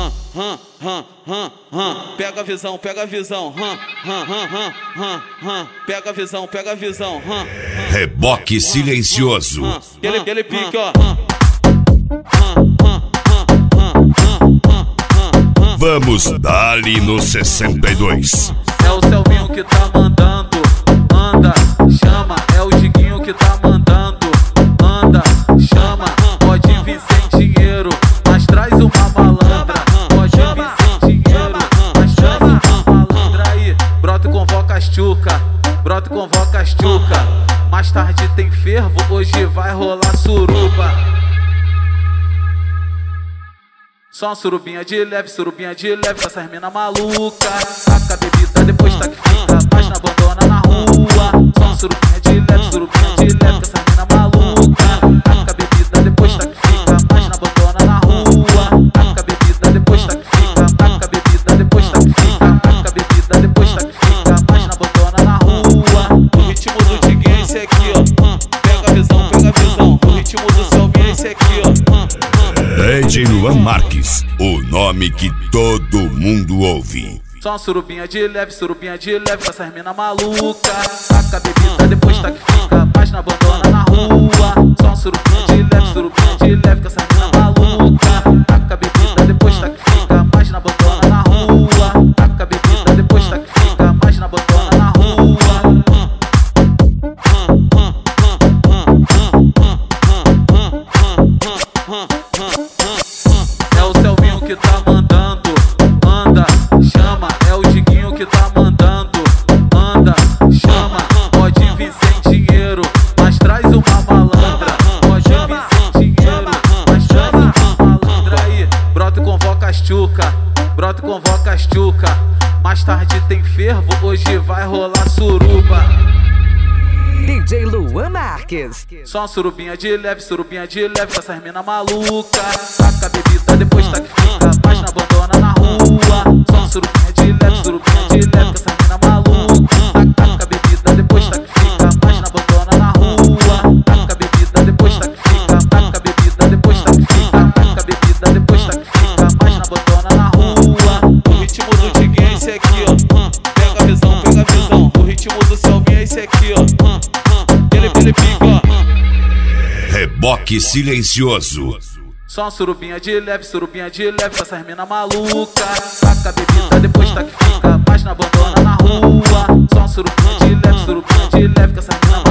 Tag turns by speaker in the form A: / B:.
A: Pega a visão, pega a visão. Pega a visão, pega a visão.
B: Reboque silencioso.
A: Aquele pique, ó.
B: Vamos dali no 62.
A: É o Selvinho que tá mandando, anda, chama. É o Diguinho que tá mandando, anda, chama. Pode vir sem dinheiro, mas traz uma malandra. Pode vir sem dinheiro, mas traz uma malandra aí. Brota e convoca as tchuca, brota e convoca as tchuca. Mais tarde tem fervo, hoje vai rolar suruba. Só uma surubinha de leve com essas mina maluca. Taca a bebida, depois tá que fica, mas não abandona na rua. Só uma surubinha de leve com essas mina maluca. Taca a bebida, depois tá que fica, mas não abandona na rua. Taca a bebida, depois tá que fica, taca a bebida, depois tá que fica, taca a bebida, depois tá que fica, mas não abandona na rua. O ritmo do Diguinho é esse aqui, ó. Pega a visão, o ritmo do Selvinho é esse aqui, ó.
B: DJ Luan Marques, o nome que todo mundo ouve.
A: Só uma surubinha de leve com essas mina maluca. Taca a bebida, depois tá que fica, mas não abandona na rua. Só uma surubinha de leve com essas mina maluca. Taca a bebida, depois tá que fica, mas não abandona na rua. Taca a bebida, depois tá que fica, mas não abandona na rua. É o Selvinho que tá mandando, anda, chama. É o Diguinho que tá mandando, anda, chama. Pode vir sem dinheiro, mas traz uma malandra. Pode vir sem dinheiro, mas traz uma malandra aí. Brota e convoca as tchuca, brota e convoca as tchuca. Mais tarde tem fervo, hoje vai rolar suruba.
C: DJ Luan Marques.
A: Só uma surubinha de leve com essas mina maluca. Taca a bebida, depois tá que fica, mas não abandona na rua. Só uma surubinha de leve com essas mina maluca. Taca a bebida, depois tá que fica, mas não abandona na rua. Taca a bebida, depois tá que fica, taca a bebida, depois tá que fica, taca a bebida, depois tá que fica, mas não abandona na rua. O ritmo do Diguinho é esse aqui, ó. Pega a visão, o ritmo do Selvinho é esse aqui, ó. Ele pica, ó.
B: Reboque silencioso.
A: Só uma surubinha de leve com essas mina maluca. Taca a bebida, depois tá que fica, mas não abandona na rua. Só uma surubinha de leve com essas mina maluca.